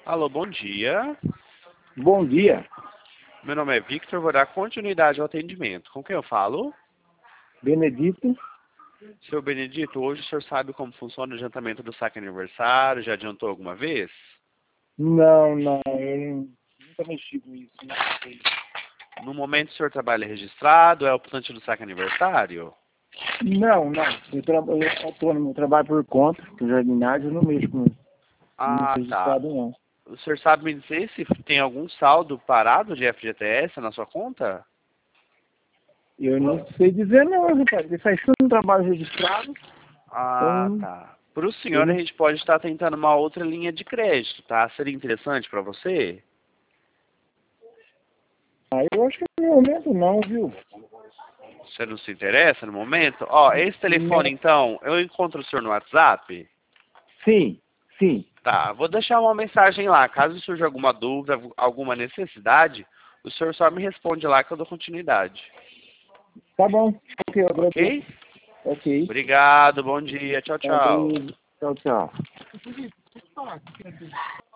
Alô, bom dia. Bom dia, Meu nome é Victor, vou dar continuidade ao atendimento. Com quem eu falo? Benedito. Seu Benedito, hoje o senhor sabe como funciona o adiantamento do saque aniversário? Já adiantou alguma vez? Não, eu nunca mexi com isso. Não sei. No momento o senhor trabalha registrado, é optante do saque aniversário? Não. Eu autônomo, eu trabalho por conta, por jardinagem, eu não mexo com Ah, tá. registrado, não. O senhor sabe me dizer se tem algum saldo parado de FGTS na sua conta? Eu não sei dizer não, rapaz. Ele faz tudo no trabalho registrado, Ah, então tá. Para o eu senhor, a não. gente pode estar tentando uma outra linha de crédito, tá? Seria interessante para você? Ah, eu acho que no momento não, viu? Você não se interessa no momento? Ó, esse telefone, Não. então, eu encontro o senhor no WhatsApp? Sim. Tá, vou deixar uma mensagem lá. Caso surja alguma dúvida, alguma necessidade, o senhor só me responde lá que eu dou continuidade. Tá bom. Ok, eu agradeço. Ok? Ok. Obrigado, bom dia, tchau, tchau. Valeu. Tchau.